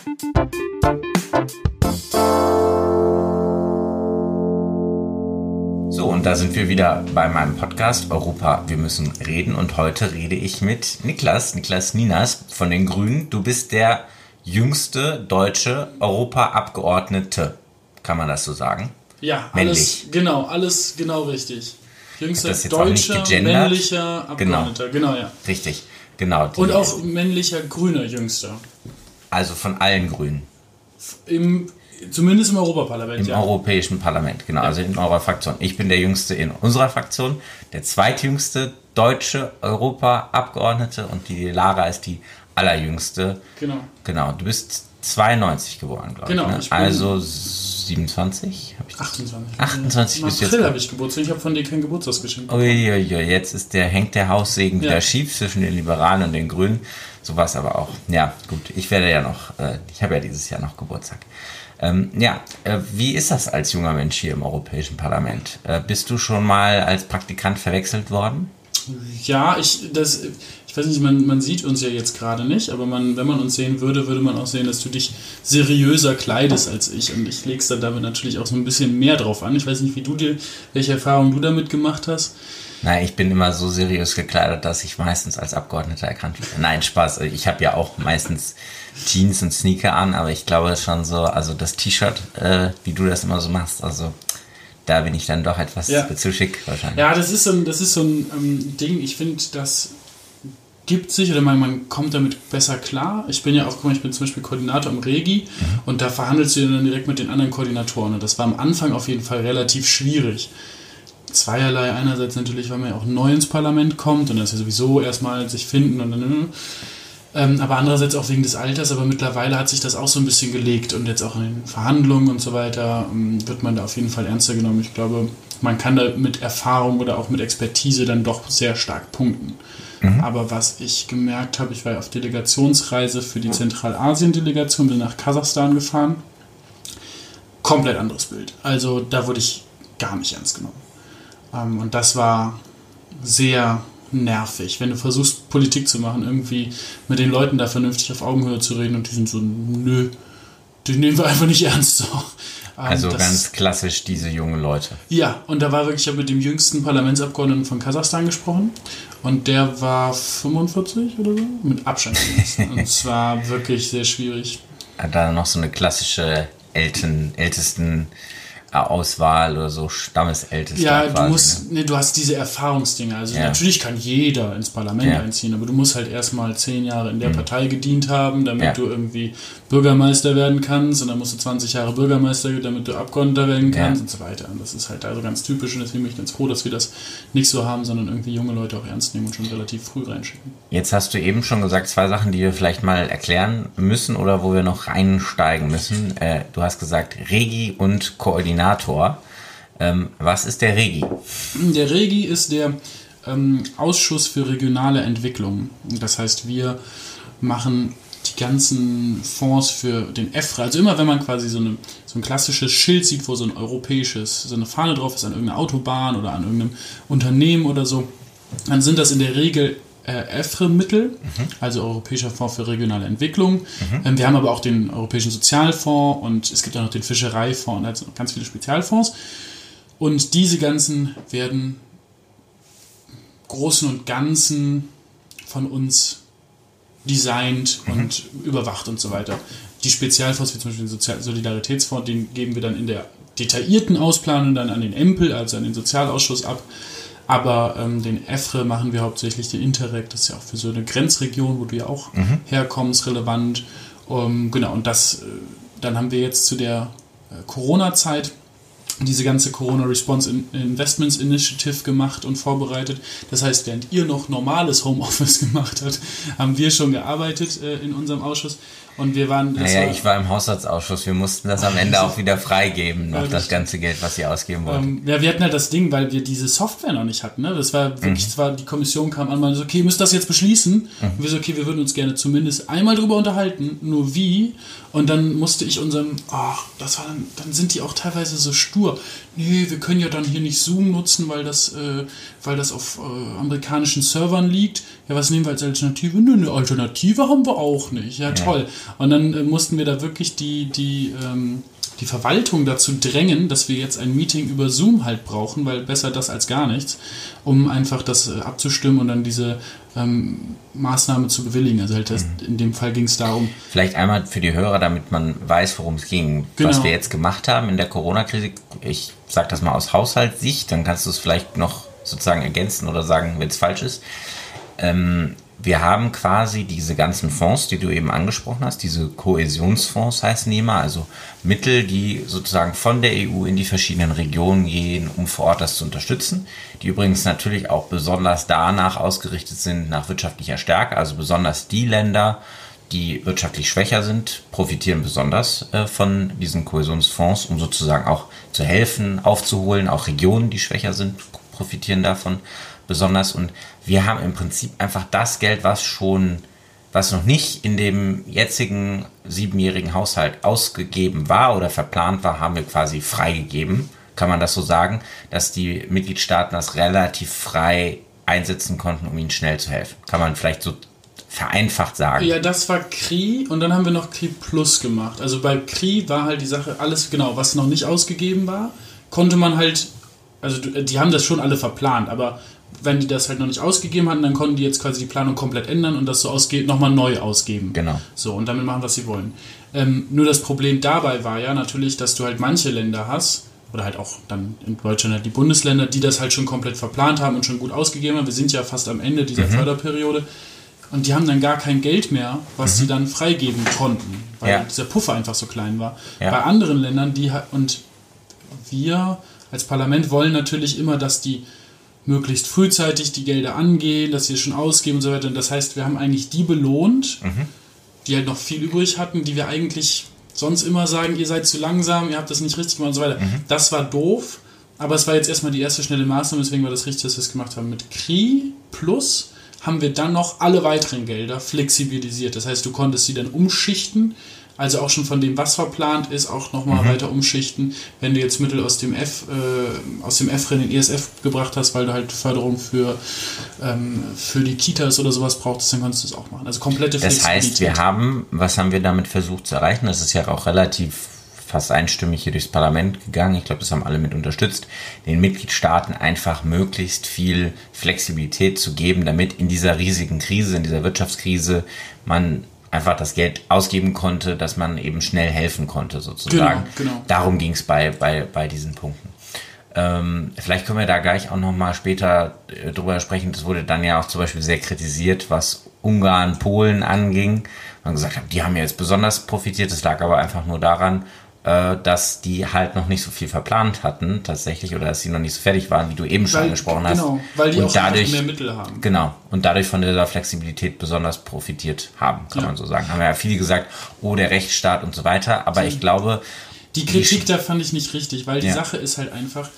So, und da sind wir wieder bei meinem Podcast Europa, wir müssen reden. Und heute rede ich mit Niklas Ninas von den Grünen. Du bist der jüngste deutsche Europaabgeordnete. Kann man das so sagen? Ja, männlich. Alles genau richtig. Jüngster deutscher, männlicher Abgeordneter, genau, ja. Richtig, genau. Und auch männlicher grüner Jüngster. Also von allen Grünen. Zumindest im Europaparlament, Im Europäischen Parlament, genau, ja. Also in eurer Fraktion. Ich bin der Jüngste in unserer Fraktion, der zweitjüngste deutsche Europaabgeordnete und die Lara ist die allerjüngste. Genau, du bist 92 geboren, glaube ich. Ne? Also 27? 28 bist du jetzt. Im April habe ich Geburtstag, ich habe von dir kein Geburtstagsgeschenk. Jetzt hängt der Haussegen wieder schief zwischen den Liberalen und den Grünen. So war es aber auch. Ja, gut, ich habe ja dieses Jahr noch Geburtstag. Wie ist das als junger Mensch hier im Europäischen Parlament? Bist du schon mal als Praktikant verwechselt worden? Ja, ich weiß nicht, man sieht uns ja jetzt gerade nicht, aber wenn man uns sehen würde man auch sehen, dass du dich seriöser kleidest als ich und ich leg's dann damit natürlich auch so ein bisschen mehr drauf an. Ich weiß nicht, welche Erfahrungen du damit gemacht hast. Nein, ich bin immer so seriös gekleidet, dass ich meistens als Abgeordneter erkannt werde. Nein, Spaß. Ich habe ja auch meistens Jeans und Sneaker an, aber ich glaube schon so, also das T-Shirt, wie du das immer so machst, also da bin ich dann doch etwas zu schick wahrscheinlich. Ja, das ist so ein Ding, ich finde, das gibt sich, oder man kommt damit besser klar. Ich bin zum Beispiel Koordinator im Regi und da verhandelst du dann direkt mit den anderen Koordinatoren und das war am Anfang auf jeden Fall relativ schwierig. Zweierlei, einerseits natürlich, weil man ja auch neu ins Parlament kommt und das ja sowieso erstmal sich finden und dann, aber andererseits auch wegen des Alters, aber mittlerweile hat sich das auch so ein bisschen gelegt und jetzt auch in den Verhandlungen und so weiter wird man da auf jeden Fall ernster genommen. Ich glaube, man kann da mit Erfahrung oder auch mit Expertise dann doch sehr stark punkten. Aber was ich gemerkt habe, ich war ja auf Delegationsreise für die Zentralasien-Delegation, bin nach Kasachstan gefahren. Komplett anderes Bild. Also da wurde ich gar nicht ernst genommen. Und das war sehr nervig, wenn du versuchst, Politik zu machen, irgendwie mit den Leuten da vernünftig auf Augenhöhe zu reden und die sind so, nö, die nehmen wir einfach nicht ernst. So. Also ganz klassisch diese jungen Leute. Ja, und da war wirklich, ich habe mit dem jüngsten Parlamentsabgeordneten von Kasachstan gesprochen und der war 45 oder so, mit Abstand. Und es war wirklich sehr schwierig. Hat da noch so eine klassische ältesten Auswahl oder so Stammesältester. Ja, quasi, du hast diese Erfahrungsdinge. Also natürlich kann jeder ins Parlament einziehen, aber du musst halt erstmal 10 Jahre in der Partei gedient haben, damit du irgendwie Bürgermeister werden kannst und dann musst du 20 Jahre Bürgermeister, damit du Abgeordneter werden kannst und so weiter. Und das ist halt also ganz typisch und deswegen bin ich ganz froh, dass wir das nicht so haben, sondern irgendwie junge Leute auch ernst nehmen und schon relativ früh reinschicken. Jetzt hast du eben schon gesagt, 2 Sachen, die wir vielleicht mal erklären müssen oder wo wir noch reinsteigen müssen. Du hast gesagt Regi und Koordinator. Was ist der Regi? Der Regi ist der Ausschuss für regionale Entwicklung. Das heißt, wir machen die ganzen Fonds für den EFRE. Also immer, wenn man quasi so ein klassisches Schild sieht, wo so so eine Fahne drauf ist an irgendeiner Autobahn oder an irgendeinem Unternehmen oder so, dann sind das in der Regel EFRE-Mittel, also Europäischer Fonds für regionale Entwicklung. Wir haben aber auch den Europäischen Sozialfonds und es gibt auch noch den Fischereifonds und also ganz viele Spezialfonds. Und diese ganzen werden Großen und Ganzen von uns designt und überwacht und so weiter. Die Spezialfonds, wie zum Beispiel den Solidaritätsfonds, den geben wir dann in der detaillierten Ausplanung dann an den EMPL, also an den Sozialausschuss ab. Aber den EFRE machen wir hauptsächlich, den Interreg, das ist ja auch für so eine Grenzregion, wo du ja auch herkommst, relevant. Genau, und dann haben wir jetzt zu der Corona-Zeit diese ganze Corona Response Investments Initiative gemacht und vorbereitet. Das heißt, während ihr noch normales Homeoffice gemacht habt, haben wir schon gearbeitet in unserem Ausschuss. Und wir waren... ich war im Haushaltsausschuss. Wir mussten das am Ende auch wieder freigeben, noch das ganze Geld, was ihr ausgeben wollten. Wir hatten halt das Ding, weil wir diese Software noch nicht hatten. Ne? Das war wirklich, die Kommission kam an, so, okay, ihr müsst das jetzt beschließen. Und wir so, okay, wir würden uns gerne zumindest einmal drüber unterhalten, nur wie. Und dann musste ich dann sind die auch teilweise so stur. Agentur, nee, wir können ja dann hier nicht Zoom nutzen, weil das auf amerikanischen Servern liegt. Ja, was nehmen wir als Alternative? Nö, eine Alternative haben wir auch nicht. Ja, toll. Und dann mussten wir da wirklich die Verwaltung dazu drängen, dass wir jetzt ein Meeting über Zoom halt brauchen, weil besser das als gar nichts, um einfach das abzustimmen und dann diese Maßnahme zu bewilligen. Also halt in dem Fall ging es darum. Vielleicht einmal für die Hörer, damit man weiß, worum es ging. Genau. Was wir jetzt gemacht haben in der Corona-Krise, ich sage das mal aus Haushaltssicht, dann kannst du es vielleicht noch sozusagen ergänzen oder sagen, wenn es falsch ist. Wir haben quasi diese ganzen Fonds, die du eben angesprochen hast, diese Kohäsionsfonds heißen die immer, also Mittel, die sozusagen von der EU in die verschiedenen Regionen gehen, um vor Ort das zu unterstützen, die übrigens natürlich auch besonders danach ausgerichtet sind, nach wirtschaftlicher Stärke, also besonders die Länder, die wirtschaftlich schwächer sind, profitieren besonders von diesen Kohäsionsfonds, um sozusagen auch zu helfen, aufzuholen, auch Regionen, die schwächer sind, profitieren davon besonders. Und wir haben im Prinzip einfach das Geld, was noch nicht in dem jetzigen 7-jährigen Haushalt ausgegeben war oder verplant war, haben wir quasi freigegeben, kann man das so sagen, dass die Mitgliedstaaten das relativ frei einsetzen konnten, um ihnen schnell zu helfen. Kann man vielleicht so vereinfacht sagen. Ja, das war CRI und dann haben wir noch CRI Plus gemacht. Also bei CRI war halt die Sache, alles genau, was noch nicht ausgegeben war, konnte man halt, also die haben das schon alle verplant, aber wenn die das halt noch nicht ausgegeben hatten, dann konnten die jetzt quasi die Planung komplett ändern und das so nochmal neu ausgeben. Genau. So, und damit machen, was sie wollen. Nur das Problem dabei war ja natürlich, dass du halt manche Länder hast, oder halt auch dann in Deutschland halt die Bundesländer, die das halt schon komplett verplant haben und schon gut ausgegeben haben. Wir sind ja fast am Ende dieser Förderperiode. Und die haben dann gar kein Geld mehr, was sie dann freigeben konnten, weil dieser Puffer einfach so klein war. Ja. Bei anderen Ländern, und wir als Parlament wollen natürlich immer, dass die möglichst frühzeitig die Gelder angehen, dass sie es schon ausgeben und so weiter. Und das heißt, wir haben eigentlich die belohnt, die halt noch viel übrig hatten, die wir eigentlich sonst immer sagen, ihr seid zu langsam, ihr habt das nicht richtig gemacht und so weiter. Das war doof, aber es war jetzt erstmal die erste schnelle Maßnahme, deswegen war das richtig, dass wir es gemacht haben. Mit CRI Plus haben wir dann noch alle weiteren Gelder flexibilisiert. Das heißt, du konntest sie dann umschichten, also auch schon von dem, was verplant ist, auch nochmal weiter umschichten. Wenn du jetzt Mittel aus dem EFRE in den ESF gebracht hast, weil du halt Förderung für die Kitas oder sowas brauchst, dann kannst du es auch machen. Also komplette Flexibilität. Das heißt, was haben wir damit versucht zu erreichen? Das ist ja auch relativ fast einstimmig hier durchs Parlament gegangen. Ich glaube, das haben alle mit unterstützt, den Mitgliedstaaten einfach möglichst viel Flexibilität zu geben, damit in dieser riesigen Krise, in dieser Wirtschaftskrise, man einfach das Geld ausgeben konnte, dass man eben schnell helfen konnte, sozusagen. Genau. Darum ging es bei diesen Punkten. Vielleicht können wir da gleich auch nochmal später drüber sprechen. Das wurde dann ja auch zum Beispiel sehr kritisiert, was Ungarn, Polen anging. Man gesagt hat, die haben ja jetzt besonders profitiert. Das lag aber einfach nur daran, dass die halt noch nicht so viel verplant hatten tatsächlich oder dass sie noch nicht so fertig waren, wie du eben schon angesprochen hast. Genau, weil die und auch dadurch mehr Mittel haben. Genau, und dadurch von dieser Flexibilität besonders profitiert haben, kann man so sagen. Haben ja viele gesagt, der Rechtsstaat und so weiter, aber ich glaube... Die Kritik da fand ich nicht richtig, weil die Sache ist halt einfach...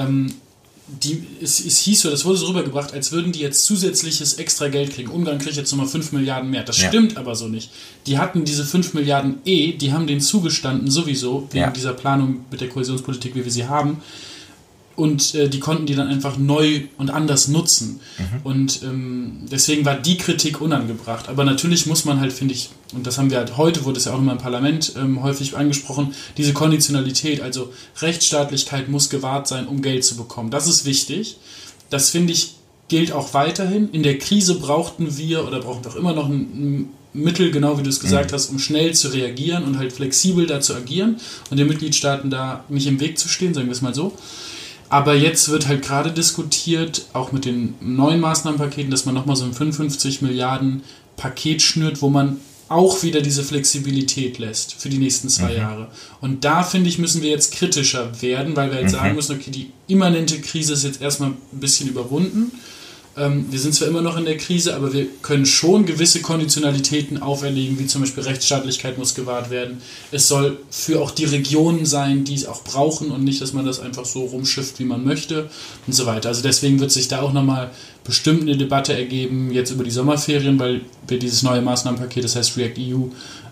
Es hieß so, das wurde so rübergebracht, als würden die jetzt zusätzliches extra Geld kriegen. Ungarn kriegt jetzt nochmal 5 Milliarden mehr. Das stimmt aber so nicht. Die hatten diese 5 Milliarden die haben denen zugestanden sowieso, wegen dieser Planung mit der Kohäsionspolitik, wie wir sie haben. Und die konnten die dann einfach neu und anders nutzen. Und deswegen war die Kritik unangebracht. Aber natürlich muss man halt, finde ich, und das haben wir halt heute, wurde es ja auch immer im Parlament häufig angesprochen, diese Konditionalität, also Rechtsstaatlichkeit muss gewahrt sein, um Geld zu bekommen. Das ist wichtig. Das, finde ich, gilt auch weiterhin. In der Krise brauchen wir auch immer noch ein Mittel, genau wie du es gesagt hast, um schnell zu reagieren und halt flexibel da zu agieren und den Mitgliedstaaten da nicht im Weg zu stehen, sagen wir es mal so. Aber jetzt wird halt gerade diskutiert, auch mit den neuen Maßnahmenpaketen, dass man nochmal so ein 55 Milliarden Paket schnürt, wo man auch wieder diese Flexibilität lässt für die nächsten 2 Jahre. Und da, finde ich, müssen wir jetzt kritischer werden, weil wir halt sagen müssen, okay, die immanente Krise ist jetzt erstmal ein bisschen überwunden. Wir sind zwar immer noch in der Krise, aber wir können schon gewisse Konditionalitäten auferlegen, wie zum Beispiel Rechtsstaatlichkeit muss gewahrt werden. Es soll für auch die Regionen sein, die es auch brauchen und nicht, dass man das einfach so rumschifft, wie man möchte und so weiter. Also deswegen wird sich da auch nochmal bestimmt eine Debatte ergeben, jetzt über die Sommerferien, weil wir dieses neue Maßnahmenpaket, das heißt React EU,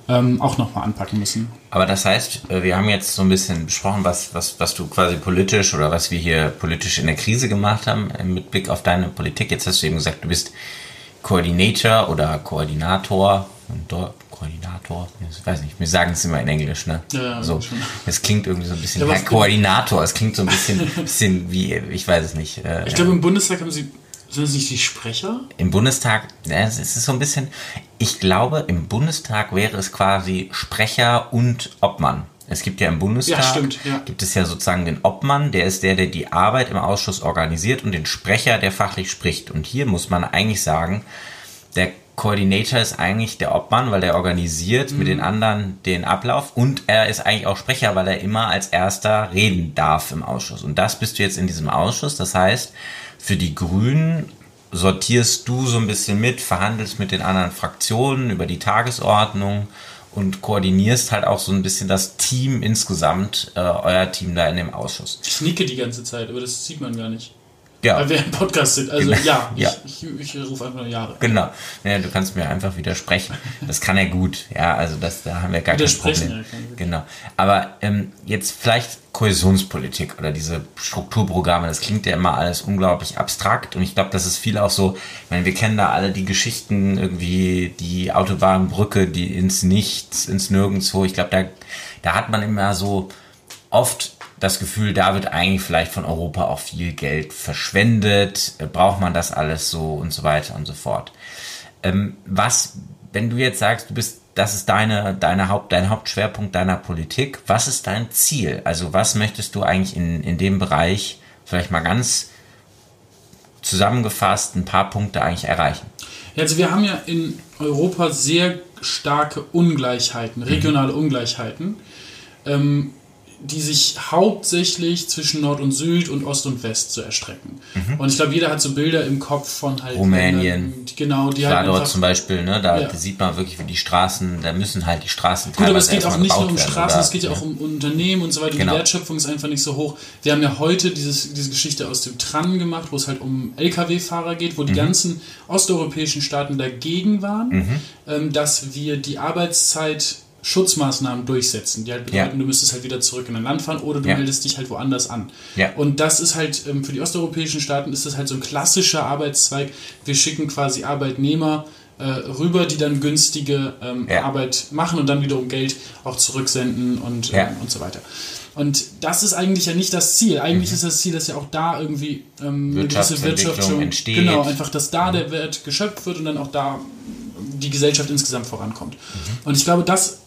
auch nochmal anpacken müssen. Aber das heißt, wir haben jetzt so ein bisschen besprochen, was du quasi politisch oder was wir hier politisch in der Krise gemacht haben mit Blick auf deine Politik. Jetzt hast du eben gesagt, du bist Coordinator oder Koordinator. Ich weiß nicht, wir sagen es immer in Englisch, ne? Ja, so. Es klingt irgendwie so ein bisschen, Koordinator, es klingt so ein bisschen wie, ich weiß es nicht. Ich glaube, im Bundestag sind es nicht die Sprecher? Im Bundestag, es ist so ein bisschen, ich glaube, im Bundestag wäre es quasi Sprecher und Obmann. Es gibt ja im Bundestag, gibt es ja sozusagen den Obmann, der ist der die Arbeit im Ausschuss organisiert, und den Sprecher, der fachlich spricht. Und hier muss man eigentlich sagen, der Coordinator ist eigentlich der Obmann, weil der organisiert mit den anderen den Ablauf, und er ist eigentlich auch Sprecher, weil er immer als Erster reden darf im Ausschuss. Und das bist du jetzt in diesem Ausschuss. Das heißt, für die Grünen sortierst du so ein bisschen mit, verhandelst mit den anderen Fraktionen über die Tagesordnung und koordinierst halt auch so ein bisschen das Team insgesamt, euer Team da in dem Ausschuss. Ich nicke die ganze Zeit, aber das sieht man gar nicht. Ja. Weil wir im Podcast sind. Also genau. Ich rufe einfach nur Jahre. Genau. Ja, du kannst mir einfach widersprechen. Das kann er gut. Ja, also da haben wir gar kein Problem. Genau. Aber jetzt vielleicht Kohäsionspolitik oder diese Strukturprogramme, das klingt ja immer alles unglaublich abstrakt, und ich glaube, das ist viel auch so, ich meine, wir kennen da alle die Geschichten, irgendwie die Autobahnbrücke, die ins Nichts, ins Nirgendwo. Ich glaube, da hat man immer so oft das Gefühl, da wird eigentlich vielleicht von Europa auch viel Geld verschwendet, braucht man das alles so und so weiter und so fort. Wenn du jetzt sagst, das ist dein Hauptschwerpunkt deiner Politik, was ist dein Ziel? Also was möchtest du eigentlich in dem Bereich vielleicht mal ganz zusammengefasst ein paar Punkte eigentlich erreichen? Ja, also wir haben ja in Europa sehr starke Ungleichheiten, regionale Ungleichheiten, die sich hauptsächlich zwischen Nord und Süd und Ost und West so erstrecken. Und ich glaube, jeder hat so Bilder im Kopf von halt Rumänien. Genau, die halt dort zum Beispiel, ne, da sieht man wirklich, wie die Straßen, da müssen halt die Straßen teilweise. Gut, aber es geht auch nicht nur um Straßen, es geht ja auch um Unternehmen und so weiter. Genau. Die Wertschöpfung ist einfach nicht so hoch. Wir haben ja heute diese Geschichte aus dem TRAN gemacht, wo es halt um Lkw-Fahrer geht, wo die ganzen osteuropäischen Staaten dagegen waren, dass wir die Arbeitszeit Schutzmaßnahmen durchsetzen, die halt bedeuten, du müsstest halt wieder zurück in dein Land fahren oder du meldest dich halt woanders an. Ja. Und das ist halt, für die osteuropäischen Staaten ist das halt so ein klassischer Arbeitszweig. Wir schicken quasi Arbeitnehmer rüber, die dann günstige Arbeit machen und dann wiederum Geld auch zurücksenden und so weiter. Und das ist eigentlich ja nicht das Ziel. Eigentlich ist das Ziel, dass ja auch da irgendwie eine gewisse Wirtschaftung entsteht. Genau, einfach, dass da der Wert geschöpft wird und dann auch da die Gesellschaft insgesamt vorankommt. Und ich glaube, das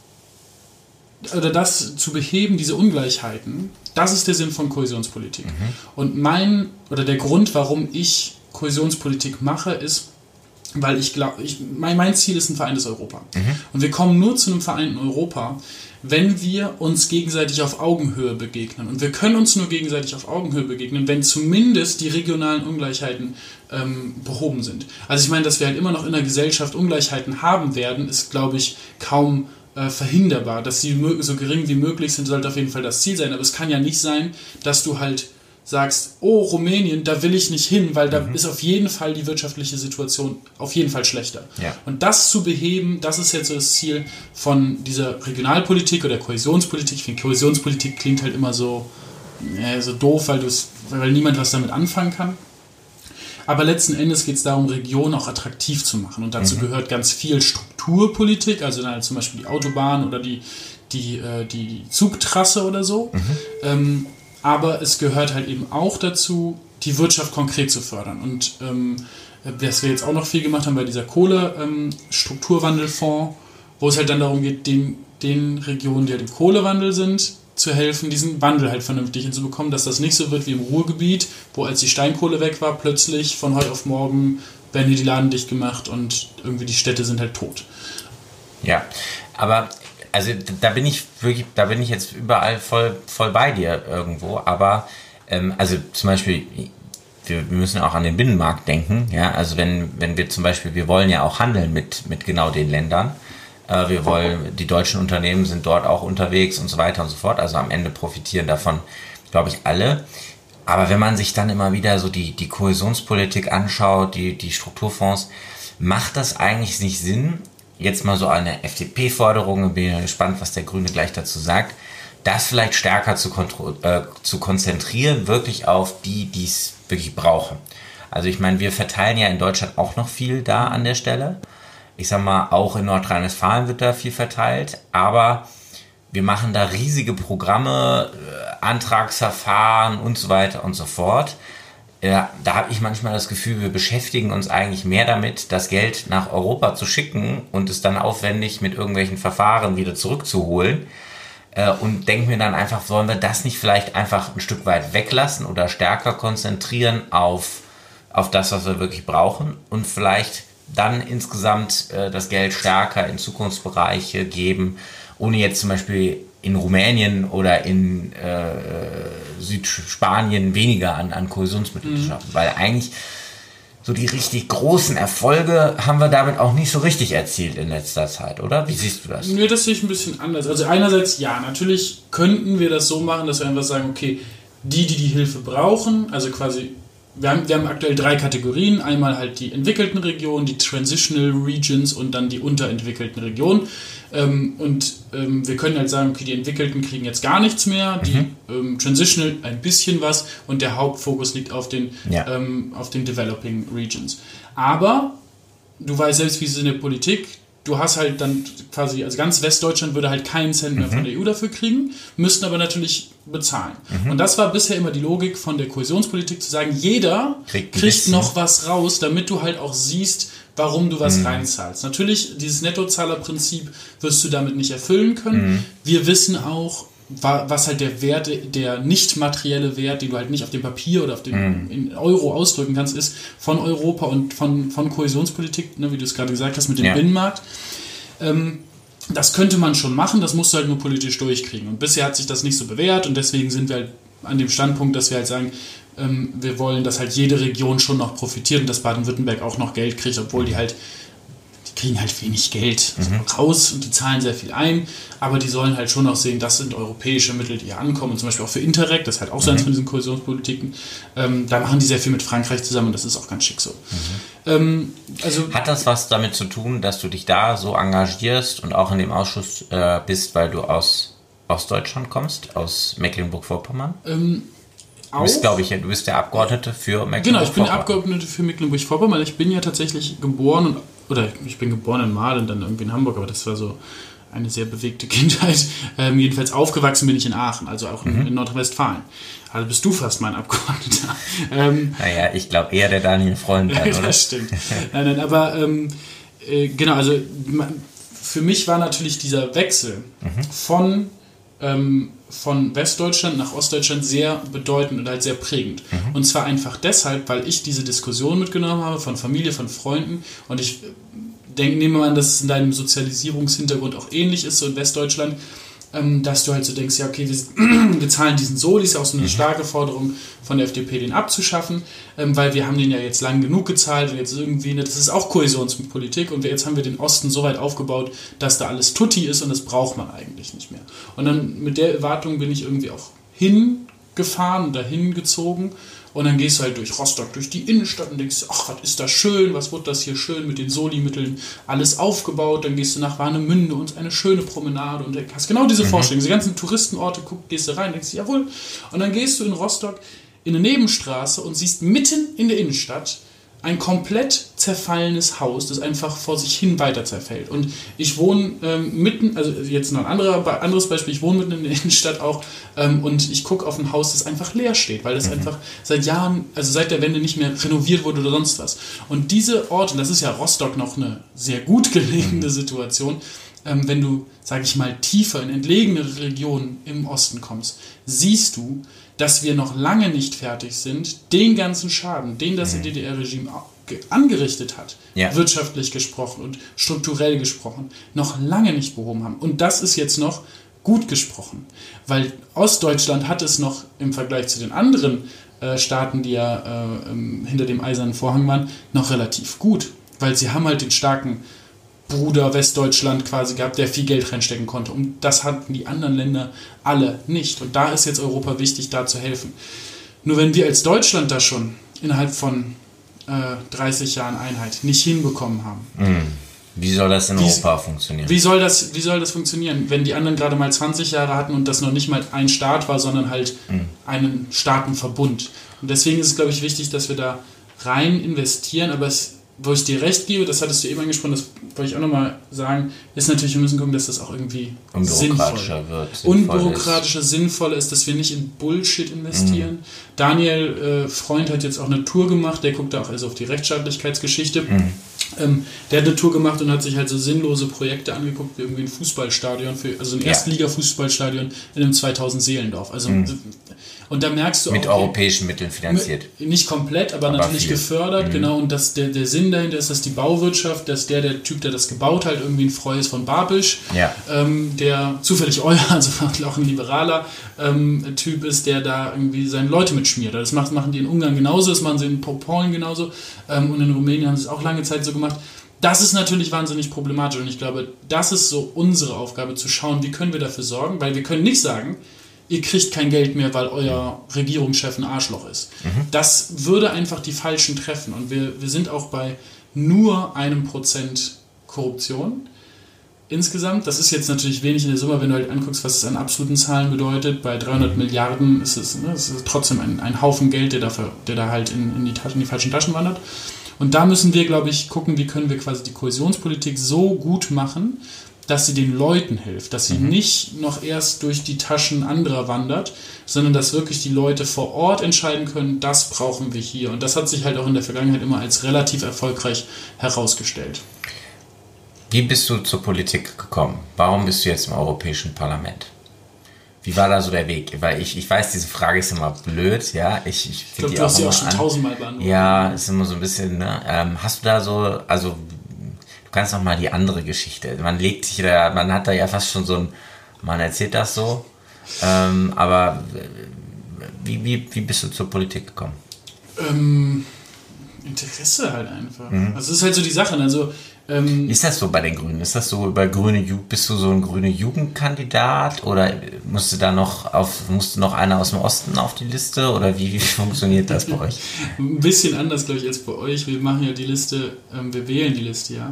zu beheben, diese Ungleichheiten, das ist der Sinn von Kohäsionspolitik. Und der Grund, warum ich Kohäsionspolitik mache, ist, weil ich glaube, mein Ziel ist ein vereintes Europa. Und wir kommen nur zu einem vereinten Europa, wenn wir uns gegenseitig auf Augenhöhe begegnen. Und wir können uns nur gegenseitig auf Augenhöhe begegnen, wenn zumindest die regionalen Ungleichheiten behoben sind. Also ich meine, dass wir halt immer noch in der Gesellschaft Ungleichheiten haben werden, ist, glaube ich, kaum verhinderbar. Dass sie so gering wie möglich sind, sollte auf jeden Fall das Ziel sein. Aber es kann ja nicht sein, dass du halt sagst, oh, Rumänien, da will ich nicht hin, weil da ist auf jeden Fall die wirtschaftliche Situation auf jeden Fall schlechter. Ja. Und das zu beheben, das ist jetzt so das Ziel von dieser Regionalpolitik oder Kohäsionspolitik. Ich finde, Kohäsionspolitik klingt halt immer so doof, weil niemand was damit anfangen kann. Aber letzten Endes geht es darum, Regionen auch attraktiv zu machen. Und dazu gehört ganz viel Strukturpolitik, also dann halt zum Beispiel die Autobahn oder die Zugtrasse oder so. Aber es gehört halt eben auch dazu, die Wirtschaft konkret zu fördern. Und was wir jetzt auch noch viel gemacht haben bei dieser Kohle-Strukturwandelfonds, wo es halt dann darum geht, den Regionen, die halt im Kohlewandel sind, zu helfen, diesen Wandel halt vernünftig hinzubekommen, dass das nicht so wird wie im Ruhrgebiet, wo als die Steinkohle weg war, plötzlich von heute auf morgen werden hier die Laden dicht gemacht und irgendwie die Städte sind halt tot. Ja, aber also da bin ich jetzt überall voll bei dir irgendwo, aber also zum Beispiel, wir müssen auch an den Binnenmarkt denken, ja, also wenn wir zum Beispiel, wir wollen ja auch handeln mit genau den Ländern, die deutschen Unternehmen sind dort auch unterwegs und so weiter und so fort, also am Ende profitieren davon, glaube ich, alle. Aber wenn man sich dann immer wieder so die Kohäsionspolitik anschaut, die Strukturfonds, macht das eigentlich nicht Sinn, jetzt mal so eine FDP-Forderung, bin gespannt, was der Grüne gleich dazu sagt, das vielleicht stärker zu konzentrieren, wirklich auf die es wirklich brauchen. Also ich meine, wir verteilen ja in Deutschland auch noch viel da an der Stelle. Ich sag mal, auch in Nordrhein-Westfalen wird da viel verteilt, aber wir machen da riesige Programme, Antragsverfahren und so weiter und so fort. Ja, da habe ich manchmal das Gefühl, wir beschäftigen uns eigentlich mehr damit, das Geld nach Europa zu schicken und es dann aufwendig mit irgendwelchen Verfahren wieder zurückzuholen. Und denken wir dann einfach, sollen wir das nicht vielleicht einfach ein Stück weit weglassen oder stärker konzentrieren auf das, was wir wirklich brauchen und vielleicht dann insgesamt das Geld stärker in Zukunftsbereiche geben, ohne jetzt zum Beispiel in Rumänien oder in Südspanien weniger an Kohäsionsmitteln zu schaffen. Weil eigentlich so die richtig großen Erfolge haben wir damit auch nicht so richtig erzielt in letzter Zeit, oder? Wie siehst du das? Nö, das sehe ich ein bisschen anders. Also einerseits, ja, natürlich könnten wir das so machen, dass wir einfach sagen, okay, die Hilfe brauchen, also quasi, wir haben aktuell 3 Kategorien, einmal halt die entwickelten Regionen, die Transitional Regions und dann die unterentwickelten Regionen. Wir können halt sagen, okay, die Entwickelten kriegen jetzt gar nichts mehr, die Transitional ein bisschen was und der Hauptfokus liegt auf den Developing Regions. Aber du weißt selbst, wie es ist in der Politik, du hast halt dann quasi, also ganz Westdeutschland würde halt keinen Cent mehr von der EU dafür kriegen, müssten aber natürlich bezahlen. Und das war bisher immer die Logik von der Kohäsionspolitik, zu sagen, jeder kriegt noch was raus, damit du halt auch siehst, warum du was reinzahlst. Natürlich, dieses Nettozahlerprinzip wirst du damit nicht erfüllen können. Wir wissen auch, was halt der Wert, der nicht materielle Wert, den du halt nicht auf dem Papier oder auf dem in Euro ausdrücken kannst, ist von Europa und von Kohäsionspolitik, ne, wie du es gerade gesagt hast, mit dem Binnenmarkt. Das könnte man schon machen, das musst du halt nur politisch durchkriegen. Und bisher hat sich das nicht so bewährt und deswegen sind wir halt an dem Standpunkt, dass wir halt sagen, wir wollen, dass halt jede Region schon noch profitiert und dass Baden-Württemberg auch noch Geld kriegt, obwohl die kriegen halt wenig Geld raus und die zahlen sehr viel ein, aber die sollen halt schon auch sehen, das sind europäische Mittel, die hier ankommen und zum Beispiel auch für Interreg, das ist halt auch so eins von diesen Kohäsionspolitiken, da machen die sehr viel mit Frankreich zusammen und das ist auch ganz schick so. Hat das was damit zu tun, dass du dich da so engagierst und auch in dem Ausschuss bist, weil du aus Ostdeutschland kommst, aus Mecklenburg-Vorpommern? Du bist, glaube ich, du bist der Abgeordnete für Mecklenburg-Vorpommern. Genau, ich bin der Abgeordnete für Mecklenburg-Vorpommern. Ich bin ja tatsächlich geboren ich bin geboren in Mahlen, dann irgendwie in Hamburg, aber das war so eine sehr bewegte Kindheit. Jedenfalls aufgewachsen bin ich in Aachen, also auch in Nordrhein-Westfalen. Also bist du fast mein Abgeordneter. Naja, ich glaube eher der Daniel Freund. Das stimmt. Nein, aber genau, also für mich war natürlich dieser Wechsel von Westdeutschland nach Ostdeutschland sehr bedeutend und halt sehr prägend. Und zwar einfach deshalb, weil ich diese Diskussion mitgenommen habe von Familie, von Freunden und ich nehme mal an, dass es in deinem Sozialisierungshintergrund auch ähnlich ist, so in Westdeutschland, dass du halt so denkst, ja okay, wir zahlen diesen Soli, ist ja auch so eine starke Forderung von der FDP, den abzuschaffen, weil wir haben den ja jetzt lang genug gezahlt und jetzt irgendwie, das ist auch Kohäsionspolitik und jetzt haben wir den Osten so weit aufgebaut, dass da alles tutti ist und das braucht man eigentlich nicht mehr. Und dann mit der Erwartung bin ich irgendwie auch hingefahren, dahin gezogen. Und dann gehst du halt durch Rostock, durch die Innenstadt und denkst, ach, was ist das schön, was wird das hier schön mit den Soli-Mitteln, alles aufgebaut. Dann gehst du nach Warnemünde und eine schöne Promenade und hast genau diese Vorstellung. Diese ganzen Touristenorte, gehst du rein, denkst, jawohl. Und dann gehst du in Rostock in eine Nebenstraße und siehst mitten in der Innenstadt ein komplett zerfallenes Haus, das einfach vor sich hin weiter zerfällt. Und ich wohne mitten, also jetzt noch ein anderes Beispiel, ich wohne mitten in der Innenstadt auch und ich gucke auf ein Haus, das einfach leer steht, weil das einfach seit Jahren, also seit der Wende nicht mehr renoviert wurde oder sonst was. Und diese Orte, das ist ja Rostock noch eine sehr gut gelegene Situation, wenn du, sage ich mal, tiefer in entlegene Regionen im Osten kommst, siehst du, dass wir noch lange nicht fertig sind, den ganzen Schaden, den das DDR-Regime angerichtet hat, wirtschaftlich gesprochen und strukturell gesprochen, noch lange nicht behoben haben. Und das ist jetzt noch gut gesprochen, weil Ostdeutschland hat es noch im Vergleich zu den anderen Staaten, die ja hinter dem eisernen Vorhang waren, noch relativ gut, weil sie haben halt den starken Bruder Westdeutschland quasi gehabt, der viel Geld reinstecken konnte. Und das hatten die anderen Länder alle nicht. Und da ist jetzt Europa wichtig, da zu helfen. Nur wenn wir als Deutschland das schon innerhalb von 30 Jahren Einheit nicht hinbekommen haben, Wie soll das in Europa funktionieren? Wie soll das funktionieren, wenn die anderen gerade mal 20 Jahre hatten und das noch nicht mal ein Staat war, sondern halt einen Staatenverbund? Und deswegen ist es, glaube ich, wichtig, dass wir da rein investieren, aber wo ich dir recht gebe, das hattest du eben angesprochen, das wollte ich auch nochmal sagen, ist natürlich, wir müssen gucken, dass das auch irgendwie unbürokratischer, sinnvoller ist, dass wir nicht in Bullshit investieren. Daniel Freund hat jetzt auch eine Tour gemacht, der guckt da auch also auf die Rechtsstaatlichkeitsgeschichte. Der hat eine Tour gemacht und hat sich halt so sinnlose Projekte angeguckt, wie irgendwie ein Fußballstadion, also ein Erstliga-Fußballstadion in einem 2000-Seelendorf. Also, und da merkst du mit auch, europäischen Mitteln finanziert. Nicht komplett, aber natürlich viel gefördert, genau. Und dass der Sinn dahinter ist, dass die Bauwirtschaft, dass der Typ, der das gebaut hat, irgendwie ein Freu ist von Babisch, der zufällig also auch ein liberaler Typ ist, der da irgendwie seine Leute mitschmiert. Das machen die in Ungarn genauso, das machen sie in Polen genauso und in Rumänien haben sie es auch lange Zeit so gemacht. Das ist natürlich wahnsinnig problematisch und ich glaube, das ist so unsere Aufgabe, zu schauen, wie können wir dafür sorgen, weil wir können nicht sagen, ihr kriegt kein Geld mehr, weil euer Regierungschef ein Arschloch ist. Das würde einfach die Falschen treffen und wir sind auch bei nur 1% Korruption. Insgesamt, das ist jetzt natürlich wenig in der Summe, wenn du halt anguckst, was es an absoluten Zahlen bedeutet. Bei 300 Milliarden ist es trotzdem ein Haufen Geld, der da halt in die falschen Taschen wandert. Und da müssen wir, glaube ich, gucken, wie können wir quasi die Kohäsionspolitik so gut machen, dass sie den Leuten hilft, dass sie nicht noch erst durch die Taschen anderer wandert, sondern dass wirklich die Leute vor Ort entscheiden können, das brauchen wir hier. Und das hat sich halt auch in der Vergangenheit immer als relativ erfolgreich herausgestellt. Wie bist du zur Politik gekommen? Warum bist du jetzt im Europäischen Parlament? Wie war da so der Weg? Weil ich weiß, diese Frage ist immer blöd, ja. Ich glaube, du hast sie auch schon 1000-mal beantwortet. Ja, ist immer so ein bisschen, ne? Hast du da so, also du kannst noch mal die andere Geschichte. Man hat da ja fast schon man erzählt das so. Aber wie bist du zur Politik gekommen? Interesse halt einfach. Also es ist halt so die Sache. Also ist das so bei den Grünen? Ist das so über bist du so ein grüne Jugendkandidat oder musste noch einer aus dem Osten auf die Liste oder wie funktioniert das bei euch? Ein bisschen anders, glaube ich, als bei euch. Wir machen ja die Liste, wir wählen die Liste, ja.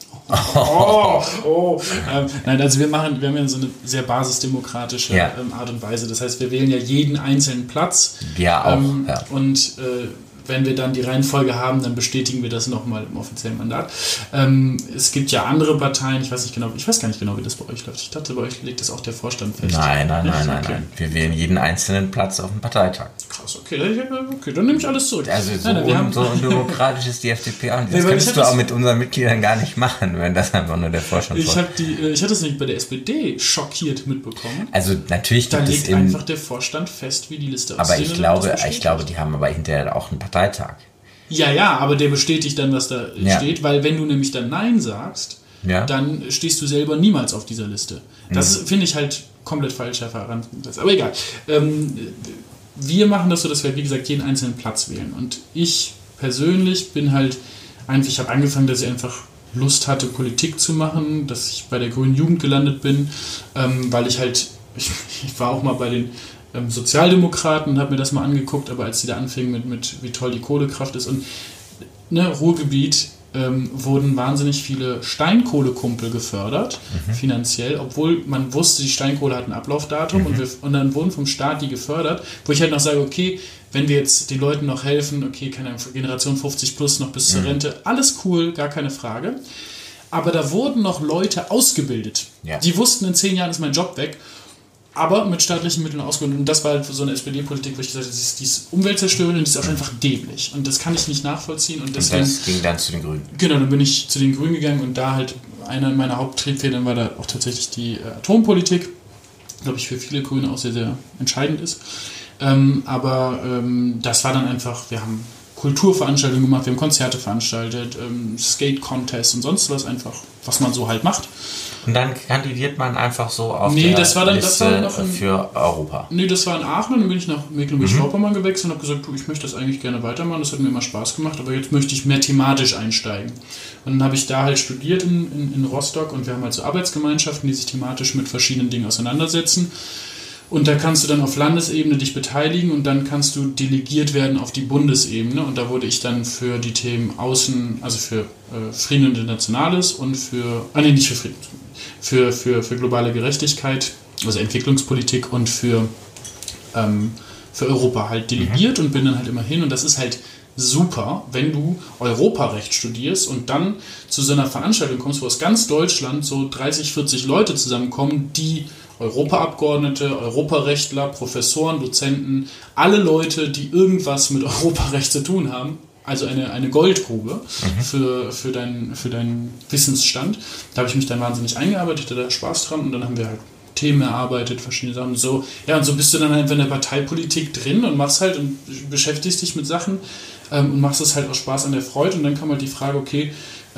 Nein, also wir haben ja so eine sehr basisdemokratische Art und Weise. Das heißt, wir wählen ja jeden einzelnen Platz. Ja, auch. Und wenn wir dann die Reihenfolge haben, dann bestätigen wir das nochmal im offiziellen Mandat. Es gibt ja andere Parteien, ich weiß gar nicht genau, wie das bei euch läuft. Ich dachte, bei euch legt das auch der Vorstand fest. Nein. Wir wählen jeden einzelnen Platz auf dem Parteitag. Krass, okay, dann nehme ich alles zurück. Also so undemokratisch ist die FDP auch nicht. Das könntest du auch mit unseren Mitgliedern gar nicht machen, wenn das einfach nur der Vorstand ist. Ich hatte es nicht bei der SPD schockiert mitbekommen. Also natürlich da legt einfach der Vorstand fest, wie die Liste aussieht. Aber ich glaube, die haben aber hinterher auch einen Parteitag. Ja, aber der bestätigt dann, was da steht, weil wenn du nämlich dann Nein sagst, dann stehst du selber niemals auf dieser Liste. Das finde ich halt komplett falscher Herangehensweise. Aber egal. Wir machen das so, dass wir, wie gesagt, jeden einzelnen Platz wählen. Und ich persönlich bin halt ich habe angefangen, dass ich einfach Lust hatte, Politik zu machen, dass ich bei der Grünen Jugend gelandet bin, weil ich war auch mal bei den Sozialdemokraten und habe mir das mal angeguckt, aber als die da anfingen mit wie toll die Kohlekraft ist und Ruhrgebiet, wurden wahnsinnig viele Steinkohlekumpel gefördert, finanziell, obwohl man wusste, die Steinkohle hat ein Ablaufdatum und dann wurden vom Staat die gefördert, wo ich halt noch sage, okay, wenn wir jetzt den Leuten noch helfen, okay, keine Ahnung, Generation 50 plus noch bis zur Rente, alles cool, gar keine Frage, aber da wurden noch Leute ausgebildet, die wussten, in 10 Jahren ist mein Job weg, aber mit staatlichen Mitteln ausgebildet. Und das war halt so eine SPD-Politik, wo ich gesagt habe, die ist umweltzerstörend und die ist auch einfach dämlich. Und das kann ich nicht nachvollziehen. Und deswegen, das ging dann zu den Grünen. Genau, dann bin ich zu den Grünen gegangen und da halt einer meiner Haupttriebfedern war da auch tatsächlich die Atompolitik. Glaube ich, für viele Grüne auch sehr, sehr entscheidend ist. Aber das war dann einfach, wir haben Kulturveranstaltungen gemacht, wir haben Konzerte veranstaltet, Skate-Contests und sonst was einfach, was man so halt macht. Und dann kandidiert man einfach so auf der Liste für Europa? Nee, das war in Aachen und dann bin ich nach Mecklenburg-Vorpommern gewechselt und habe gesagt, ich möchte das eigentlich gerne weitermachen, das hat mir immer Spaß gemacht, aber jetzt möchte ich mehr thematisch einsteigen. Und dann habe ich da halt studiert in Rostock und wir haben halt so Arbeitsgemeinschaften, die sich thematisch mit verschiedenen Dingen auseinandersetzen. Und da kannst du dann auf Landesebene dich beteiligen und dann kannst du delegiert werden auf die Bundesebene. Und da wurde ich dann für die Themen also für Frieden und Internationales und nicht für Frieden, für globale Gerechtigkeit, also Entwicklungspolitik und für Europa halt delegiert und bin dann halt immer hin. Und das ist halt super, wenn du Europarecht studierst und dann zu so einer Veranstaltung kommst, wo aus ganz Deutschland so 30, 40 Leute zusammenkommen, die Europaabgeordnete, Europarechtler, Professoren, Dozenten, alle Leute, die irgendwas mit Europarecht zu tun haben, also eine Goldgrube für deinen Wissensstand. Da habe ich mich dann wahnsinnig eingearbeitet, hatte da Spaß dran und dann haben wir halt Themen erarbeitet, verschiedene Sachen. So, ja, und so bist du dann halt in der Parteipolitik drin und machst halt und beschäftigst dich mit Sachen und machst es halt aus Spaß an der Freude und dann kam halt die Frage, okay,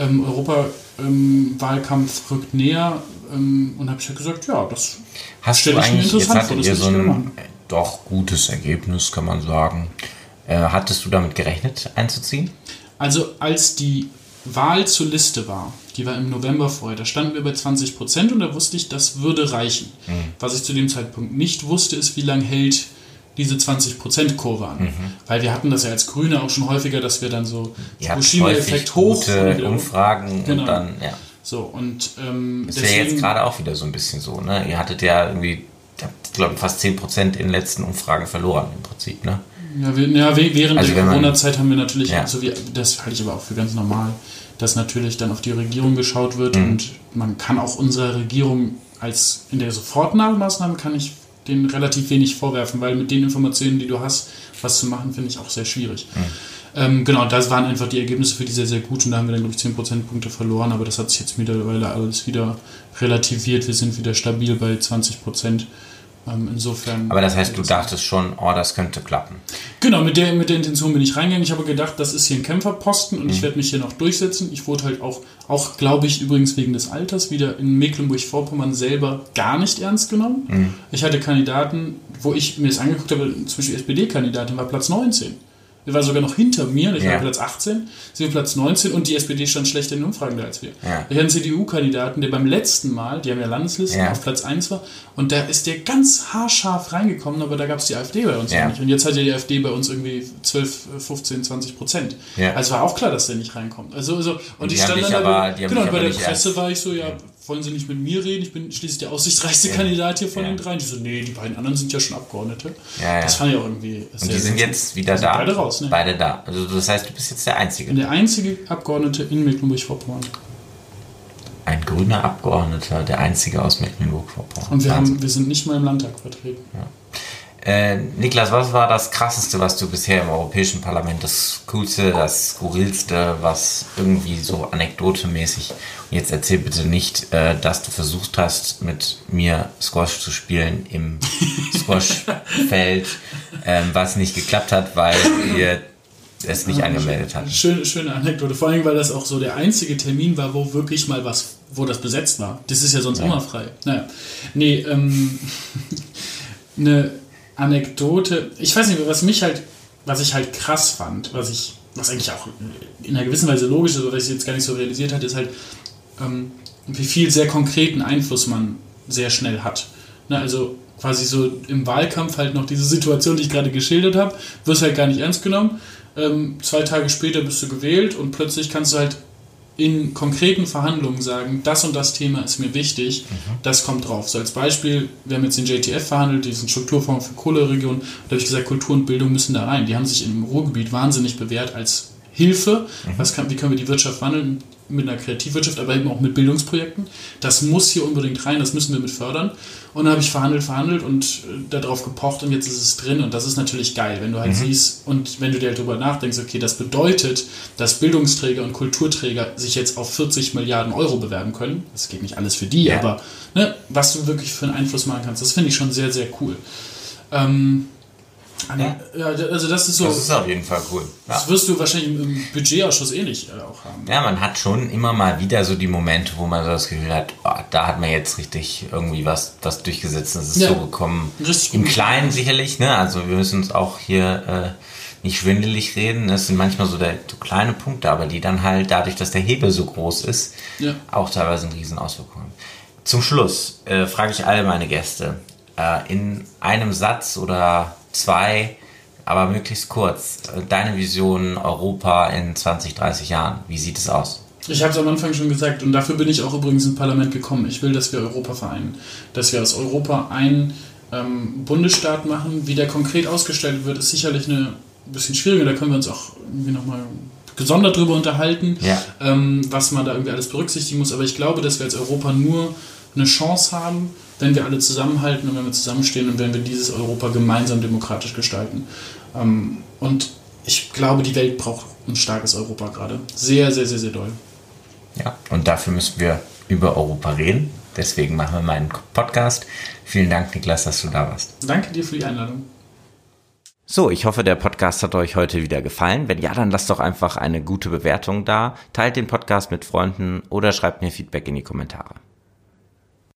Europawahlkampf rückt näher und habe ich halt gesagt, ja, das stelle ich mir interessant vor. Jetzt hattet ihr so ein doch gutes Ergebnis, kann man sagen. Hattest du damit gerechnet, einzuziehen? Also als die Wahl zur Liste war, die war im November vorher, da standen wir bei 20% und da wusste ich, das würde reichen. Was ich zu dem Zeitpunkt nicht wusste, ist, wie lange hält diese 20%-Kurve an. Weil wir hatten das ja als Grüne auch schon häufiger, dass wir dann so Buschima-Effekt hoch und Umfragen und dann, ja. So, und das ist ja jetzt gerade auch wieder so ein bisschen so, ne? Ihr hattet ja irgendwie, glaube ich, fast 10% in den letzten Umfragen verloren im Prinzip, ne? Ja, während der Corona-Zeit haben wir natürlich, das halte ich aber auch für ganz normal, dass natürlich dann auf die Regierung geschaut wird und man kann auch unserer Regierung als in der Sofortnahmemaßnahme kann ich denen relativ wenig vorwerfen, weil mit den Informationen, die du hast, was zu machen, finde ich auch sehr schwierig. Genau, das waren einfach die Ergebnisse für die sehr, sehr gut und da haben wir dann, glaube ich, 10 Prozentpunkte verloren, aber das hat sich jetzt mittlerweile alles wieder relativiert. Wir sind wieder stabil bei 20%. Insofern. Aber das heißt, du dachtest schon, das könnte klappen. Genau, mit der Intention bin ich reingegangen. Ich habe gedacht, das ist hier ein Kämpferposten und ich werde mich hier noch durchsetzen. Ich wurde halt auch glaube ich, übrigens wegen des Alters, wieder in Mecklenburg-Vorpommern selber gar nicht ernst genommen. Ich hatte Kandidaten, wo ich mir das angeguckt habe, zum Beispiel SPD-Kandidatin war Platz 19. Sie war sogar noch hinter mir, ich war Platz 18, sie war Platz 19 und die SPD stand schlechter in den Umfragen da als wir. Ja. Ich hatte einen CDU-Kandidaten, der beim letzten Mal, die haben ja Landeslisten, auf Platz 1 war und da ist der ganz haarscharf reingekommen, aber da gab es die AfD bei uns noch nicht. Und jetzt hat ja die AfD bei uns irgendwie 12, 15, 20%. Ja. Also war auch klar, dass der nicht reinkommt. Also und ich stand dann bei der Presse war ich so, wollen Sie nicht mit mir reden? Ich bin schließlich der aussichtsreichste Kandidat hier von den dreien. Die so, nee, die beiden anderen sind ja schon Abgeordnete. Das fand ich auch irgendwie sehr. Und die sind jetzt wieder da. Beide raus, ne? Beide da. Also das heißt, du bist jetzt der Einzige. Ich bin der einzige Abgeordnete in Mecklenburg-Vorpommern. Ein grüner Abgeordneter, der einzige aus Mecklenburg-Vorpommern. Und wir sind nicht mal im Landtag vertreten. Ja. Niklas, was war das Krasseste, was du bisher im Europäischen Parlament, das Coolste, das Skurrilste, was irgendwie so anekdotemäßig, und jetzt erzähl bitte nicht, dass du versucht hast, mit mir Squash zu spielen im Squashfeld, was nicht geklappt hat, weil ihr es nicht angemeldet habt. Schöne Anekdote, vor allem, weil das auch so der einzige Termin war, wo wirklich mal wo das besetzt war. Das ist ja sonst immer frei. Naja, nee, eine Anekdote, ich weiß nicht, was ich halt krass fand, was eigentlich auch in einer gewissen Weise logisch ist, aber was ich jetzt gar nicht so realisiert hatte, ist halt, wie viel sehr konkreten Einfluss man sehr schnell hat. Ne, also quasi so im Wahlkampf halt noch diese Situation, die ich gerade geschildert habe, wirst halt gar nicht ernst genommen. 2 Tage später bist du gewählt und plötzlich kannst du halt in konkreten Verhandlungen sagen, das und das Thema ist mir wichtig, das kommt drauf. So als Beispiel, wir haben jetzt den JTF verhandelt, diesen Strukturfonds für Kohleregion, da habe ich gesagt, Kultur und Bildung müssen da rein. Die haben sich im Ruhrgebiet wahnsinnig bewährt als Hilfe. Wie können wir die Wirtschaft wandeln mit einer Kreativwirtschaft, aber eben auch mit Bildungsprojekten. Das muss hier unbedingt rein, das müssen wir mit fördern. Und dann habe ich verhandelt und darauf gepocht und jetzt ist es drin und das ist natürlich geil, wenn du halt siehst und wenn du dir halt darüber nachdenkst, okay, das bedeutet, dass Bildungsträger und Kulturträger sich jetzt auf 40 Milliarden Euro bewerben können. Das geht nicht alles für die, aber was du wirklich für einen Einfluss machen kannst, das finde ich schon sehr, sehr cool. Also das ist so. Das ist auf jeden Fall cool. Ja. Das wirst du wahrscheinlich im Budgetausschuss ähnlich auch haben. Ja, man hat schon immer mal wieder so die Momente, wo man so das Gefühl hat, da hat man jetzt richtig irgendwie was durchgesetzt. Das ist so gekommen. Im Kleinen sicherlich, ne? Also wir müssen uns auch hier nicht schwindelig reden. Es sind manchmal so kleine Punkte, aber die dann halt dadurch, dass der Hebel so groß ist, auch teilweise einen riesen Auswirkungen haben. Zum Schluss frage ich alle meine Gäste, in einem Satz oder zwei, aber möglichst kurz, deine Vision Europa in 20, 30 Jahren. Wie sieht es aus? Ich habe es am Anfang schon gesagt und dafür bin ich auch übrigens ins Parlament gekommen. Ich will, dass wir Europa vereinen. Dass wir aus Europa einen Bundesstaat machen. Wie der konkret ausgestaltet wird, ist sicherlich ein bisschen schwieriger. Da können wir uns auch irgendwie nochmal gesondert drüber unterhalten, was man da irgendwie alles berücksichtigen muss. Aber ich glaube, dass wir als Europa nur eine Chance haben, wenn wir alle zusammenhalten und wenn wir zusammenstehen und wenn wir dieses Europa gemeinsam demokratisch gestalten. Und ich glaube, die Welt braucht ein starkes Europa gerade. Sehr, sehr, sehr, sehr doll. Ja, und dafür müssen wir über Europa reden. Deswegen machen wir meinen Podcast. Vielen Dank, Niklas, dass du da warst. Danke dir für die Einladung. So, ich hoffe, der Podcast hat euch heute wieder gefallen. Wenn ja, dann lasst doch einfach eine gute Bewertung da, teilt den Podcast mit Freunden oder schreibt mir Feedback in die Kommentare.